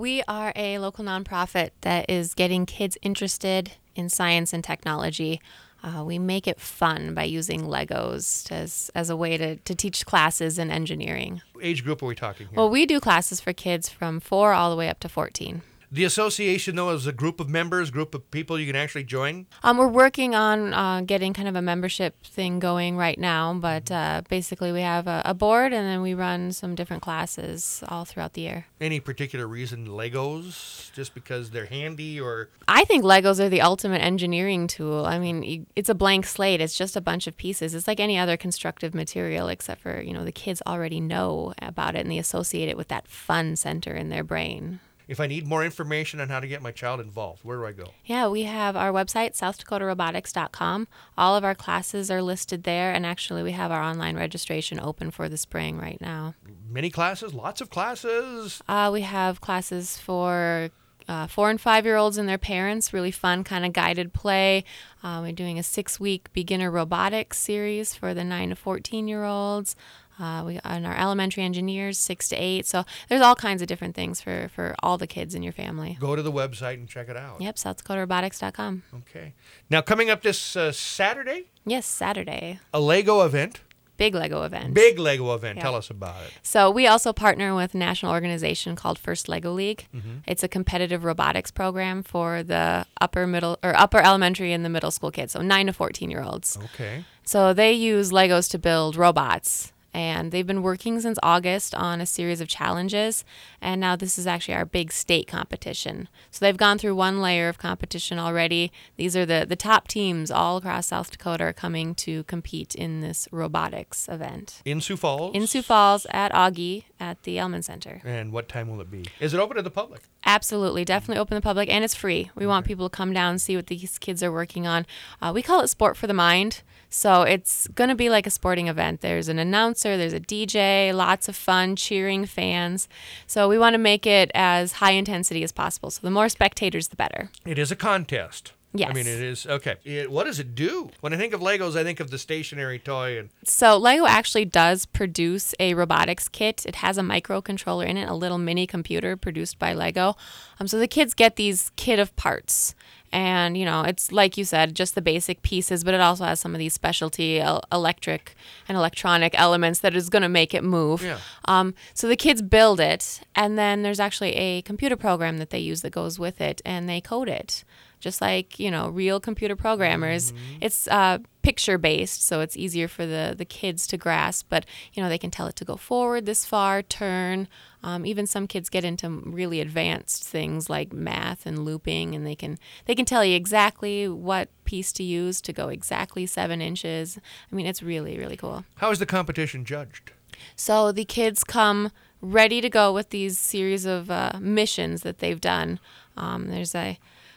We are a local nonprofit that is getting kids interested in science and technology. We make it fun by using Legos as a way to teach classes in engineering. Age group are we talking here? Well, we do classes for kids from 4 all the way up to 14. The association, though, is a group of members, group of people you can actually join? We're working on getting kind of a membership thing going right now, but basically we have a board and then we run some different classes all throughout the year. Any particular reason Legos? Just because they're handy or? I think Legos are the ultimate engineering tool. I mean, it's a blank slate. It's just a bunch of pieces. It's like any other constructive material except for, the kids already know about it and they associate it with that fun center in their brain. If I need more information on how to get my child involved, where do I go? Yeah, we have our website, SouthDakotaRobotics.com. All of our classes are listed there, and actually we have our online registration open for the spring right now. Many classes? Lots of classes? We have classes for 4 and 5-year-olds and their parents, really fun kind of guided play. We're doing a 6-week beginner robotics series for the 9 to 14-year-olds. We and our elementary engineers, 6 to 8. So there's all kinds of different things for all the kids in your family. Go to the website and check it out. Yep, SouthDakotaRobotics.com. Okay. Now, coming up this Saturday? Yes, Saturday. A Lego event. Big Lego event. Big Lego event. Yeah. Tell us about it. So we also partner with a national organization called First Lego League. Mm-hmm. It's a competitive robotics program for the upper elementary and the middle school kids, so 9 to 14-year-olds. Okay. So they use Legos to build robots. And they've been working since August on a series of challenges. And now this is actually our big state competition. So they've gone through one layer of competition already. These are the top teams all across South Dakota are coming to compete in this robotics event. In Sioux Falls? In Sioux Falls at Augie at the Elman Center. And what time will it be? Is it open to the public? Absolutely. Definitely open to the public. And it's free. We want people to come down and see what these kids are working on. We call it Sport for the Mind. So it's going to be like a sporting event. There's an announcer, there's a DJ, lots of fun, cheering fans. So we want to make it as high intensity as possible. So the more spectators, the better. It is a contest. Yes. I mean, it is. Okay. What does it do? When I think of Legos, I think of the stationary toy. So Lego actually does produce a robotics kit. It has a microcontroller in it, a little mini computer produced by Lego. So the kids get these kit of parts. And, it's like you said, just the basic pieces, but it also has some of these specialty electric and electronic elements that is going to make it move. Yeah. So the kids build it, and then there's actually a computer program that they use that goes with it, and they code it. Just like, real computer programmers. Mm-hmm. It's picture-based, so it's easier for the kids to grasp. But, they can tell it to go forward this far, turn. Even some kids get into really advanced things like math and looping, and they can tell you exactly what piece to use to go exactly 7 inches. I mean, it's really, really cool. How is the competition judged? So the kids come ready to go with these series of missions that they've done. There's a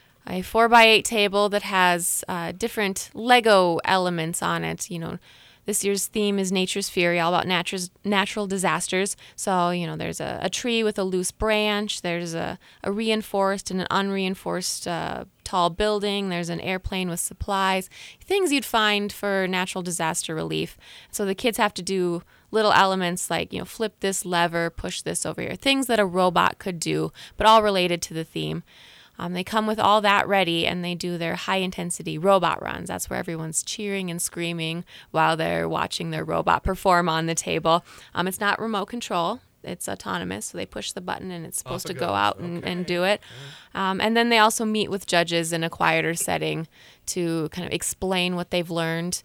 4x8 table that has different Lego elements on it. This year's theme is Nature's Fury, all about natural disasters. So, there's a tree with a loose branch. There's a reinforced and an unreinforced tall building. There's an airplane with supplies, things you'd find for natural disaster relief. So the kids have to do little elements like, flip this lever, push this over here, things that a robot could do, but all related to the theme. They come with all that ready, and they do their high-intensity robot runs. That's where everyone's cheering and screaming while they're watching their robot perform on the table. It's not remote control. It's autonomous, so they push the button, and it's supposed to go out and do it. And then they also meet with judges in a quieter setting to kind of explain what they've learned.